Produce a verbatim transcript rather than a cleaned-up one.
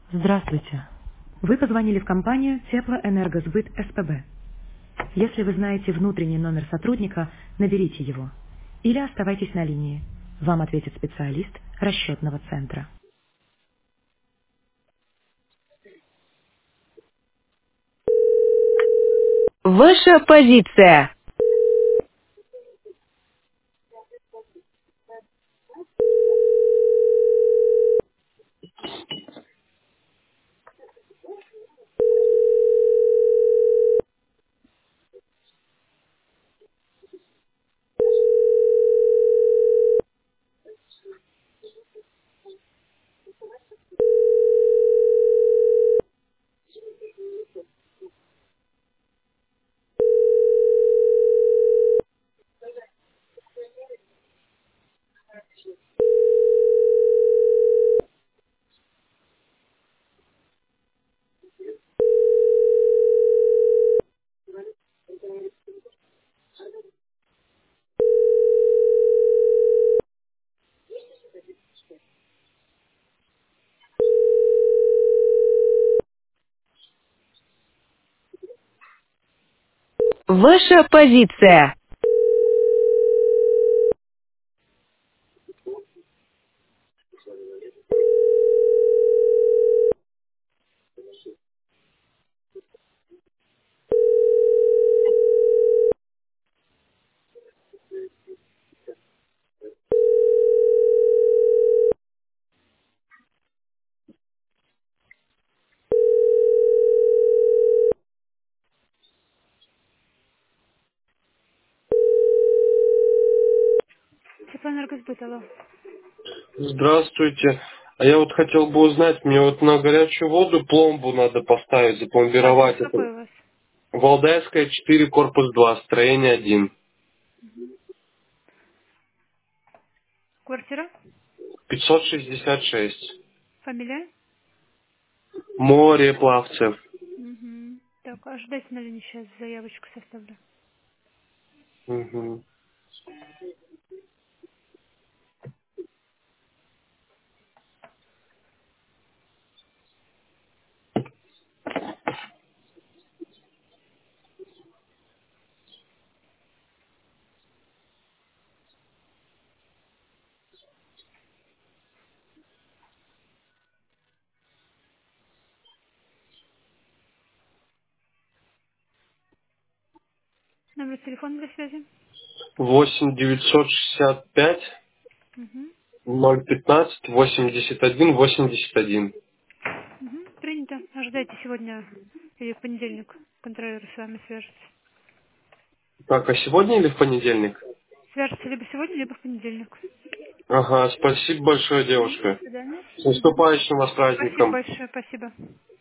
Здравствуйте. Вы позвонили в компанию Теплоэнергосбыт СПБ. Если вы знаете внутренний номер сотрудника, наберите его. Или оставайтесь на линии. Вам ответит специалист расчетного центра. Ваша позиция. Ваша позиция. Теплоэнергосбыт, алло. Здравствуйте. А я вот хотел бы узнать, мне вот на горячую воду пломбу надо поставить, Адрес запломбировать. Это какой у вас? Валдайская, четыре, корпус два, строение один. Квартира? пятьсот шестьдесят шесть. Фамилия? Море плавцев. Угу. Так, ожидайте на линии, сейчас заявочку составлю. Мгм. Номер телефона для связи? восемь девятьсот шестьдесят пять Угу. ноль пятнадцать восемьдесят один восемьдесят один. Угу. Принято. Ожидайте сегодня или в понедельник. Контролеры с вами свяжутся. Так, а сегодня или в понедельник? Свяжутся либо сегодня, либо в понедельник. Ага, спасибо большое, Мгм. До девушка. свидания. С Мгм. наступающим вас Спасибо праздником. большое, спасибо.